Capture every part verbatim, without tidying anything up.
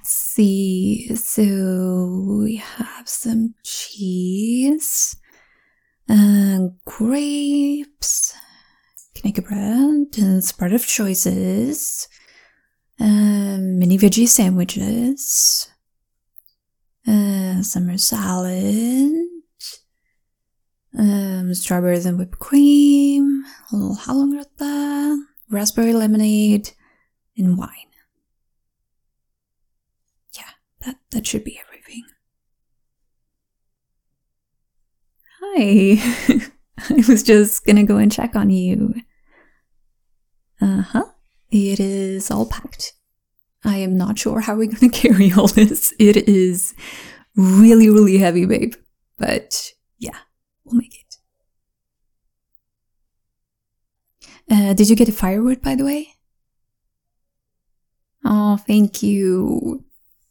let's see. So we have some cheese, uh, grapes, Knicker bread, and spread of choices, um, mini veggie sandwiches, uh, summer salad, um, strawberries and whipped cream, a little hallongrata, raspberry lemonade, and wine. Yeah, that, that should be everything. Hi. I was just gonna go and check on you. Uh-huh. It is all packed. I am not sure how we're gonna carry all this. It is really, really heavy, babe. But yeah, we'll make it. Uh, did you get a firewood, by the way? Oh, thank you.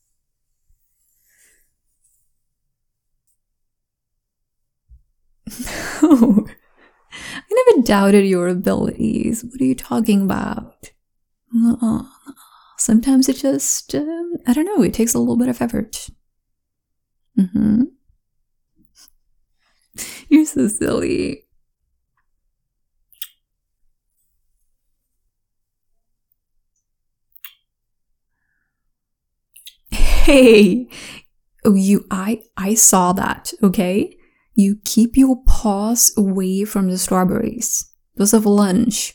No. I never doubted your abilities. What are you talking about? Uh, sometimes it just, um, I don't know, it takes a little bit of effort. Mm-hmm. You're so silly. Hey! Oh, you, I, I saw that, okay? You keep your paws away from the strawberries. Those have lunch.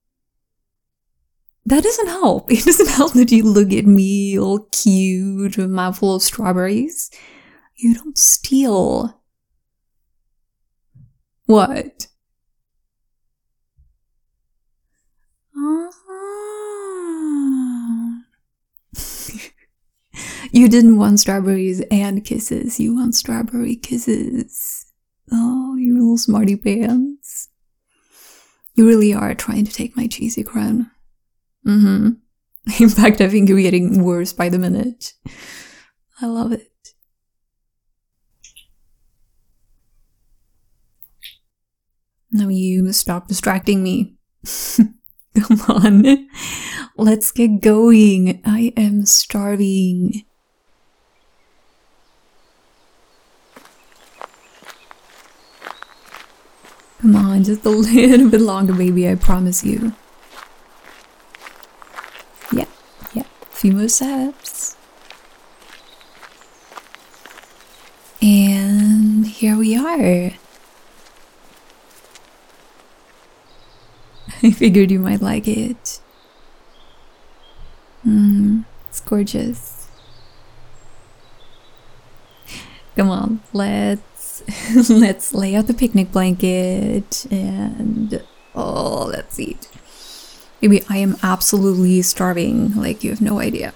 That doesn't help. It doesn't help that you look at me all cute with a mouthful of strawberries. You don't steal. What? Oh. You didn't want strawberries and kisses. You want strawberry kisses. Oh, you little smarty pants. You really are trying to take my cheesy crown. Mm-hmm. In fact, I think you're getting worse by the minute. I love it. Now you must stop distracting me. Come on. Let's get going. I am starving. Come on, just a little bit longer, baby, I promise you. Yeah, yeah, a few more steps. And here we are. I figured you might like it. Mmm, it's gorgeous. Come on, let's let's lay out the picnic blanket and oh, let's eat. Maybe I am absolutely starving, like you have no idea.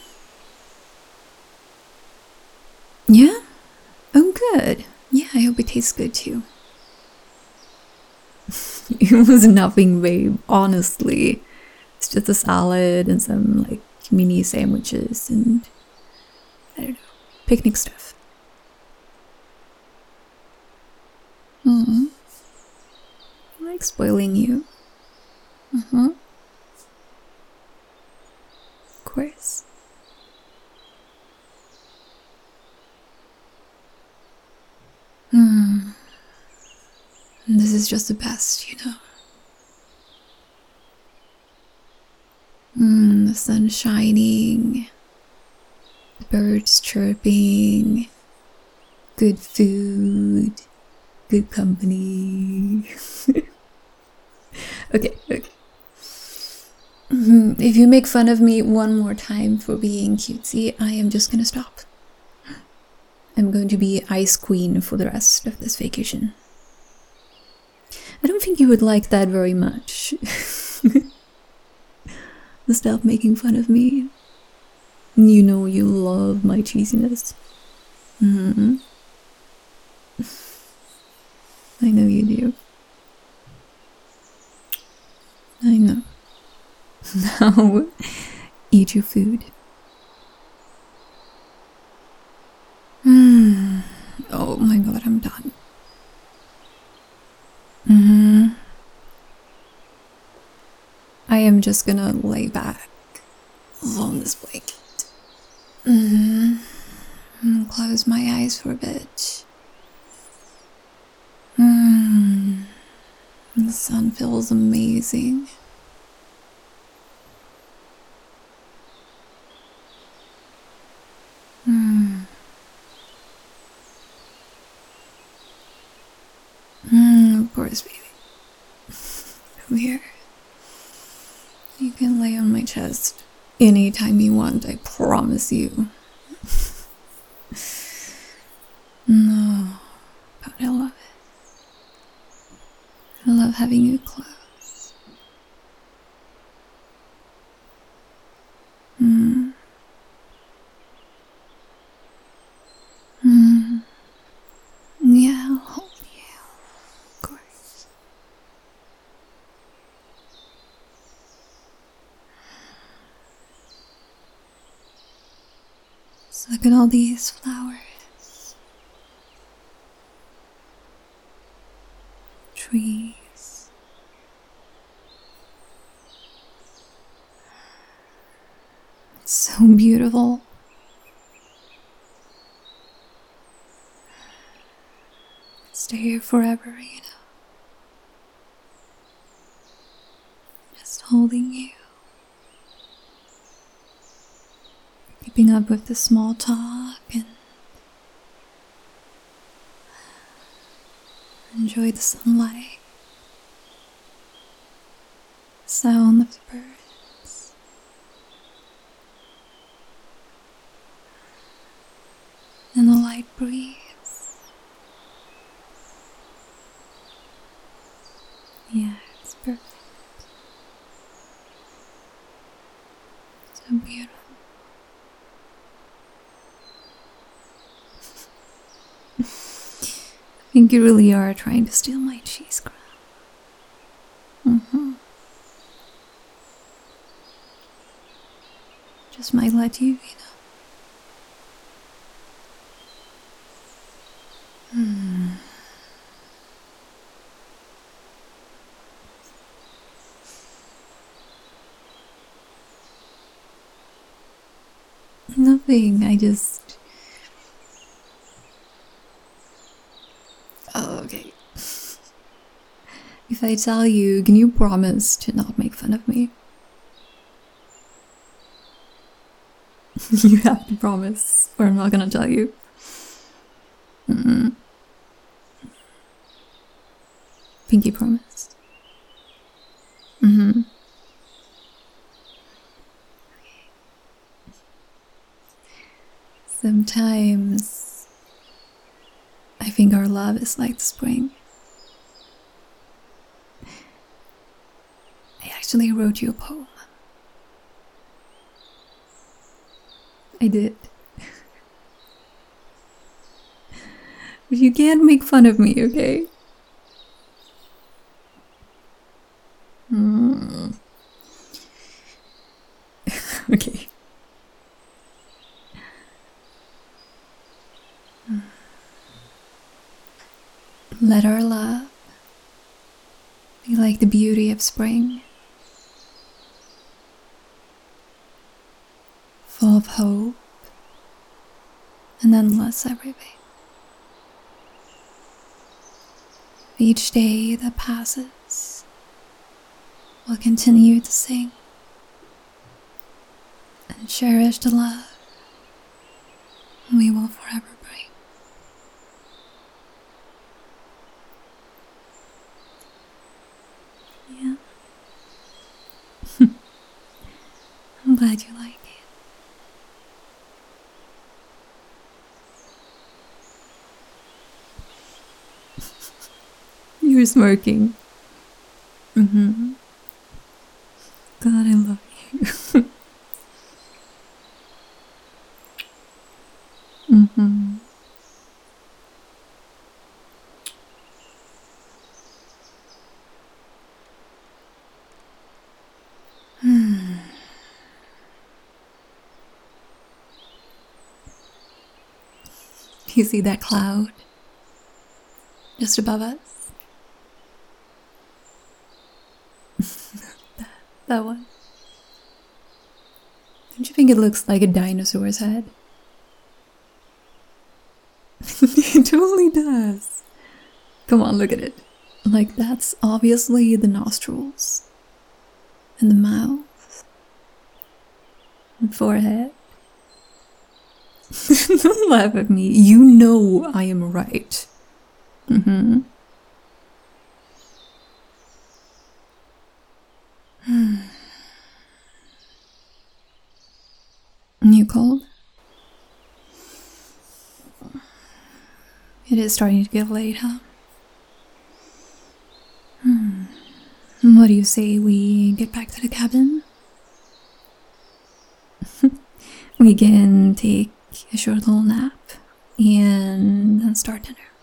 Yeah? Oh, good. Yeah, I hope it tastes good too. It was nothing, babe, honestly. It's just a salad and some, like, mini sandwiches and, I don't know, picnic stuff. Mm-hmm. I like spoiling you. Mm-hmm. Of course. Hmm. This is just the best, you know. Mm, the sun shining, the birds chirping, good food, good company. Okay, okay. Mm, if you make fun of me one more time for being cutesy, I am just gonna stop. I'm going to be Ice Queen for the rest of this vacation. I don't think you would like that very much. Stop making fun of me. You know you love my cheesiness. Mm-hmm. I know you do. I know. Now, eat your food. Mm. Oh my god, I'm done. Mm-hmm. I am just gonna lay back on this blanket. Mm-hmm. Close my eyes for a bit. Mm. The sun feels amazing. Mm. Mm, of course, baby. Come here. You can lay on my chest anytime you want, I promise you. No, but I love it. I love having you close. Mm. Mm. Yeah, I'll hold you, of course. So look at all these flowers, trees. It's so beautiful. Stay here forever, you know. Just holding you. Keeping up with the small talk and enjoy the sunlight. The sound of the birds. And the light breeze. Yeah, it's perfect. So beautiful. I think you really are trying to steal my cheese crown. Mm-hmm. Just might let you, you know. Hmm. Nothing, I just... Oh, okay. If I tell you, can you promise to not make fun of me? You have to promise, or I'm not gonna tell you. Mm-mm. Pinky promise. Mm-hmm. Sometimes I think our love is like the spring. I actually wrote you a poem. I did. But you can't make fun of me, okay? Mm. Okay. Let our love be like the beauty of spring, full of hope and endless everything. Each day that passes will continue to sing and cherish the love we will forever bring. Yeah. I'm glad you like it. You're smirking. Mm-hmm. God, I love you. Mm-hmm. You see that cloud just above us? that, that one. Don't you think it looks like a dinosaur's head? really does. Come on, look at it. Like, that's obviously the nostrils. And the mouth. And forehead. Don't laugh at me. You know I am right. Mm-hmm. You cold? It is starting to get late, huh? Hmm. What do you say we get back to the cabin? We can take a short little nap and then start dinner.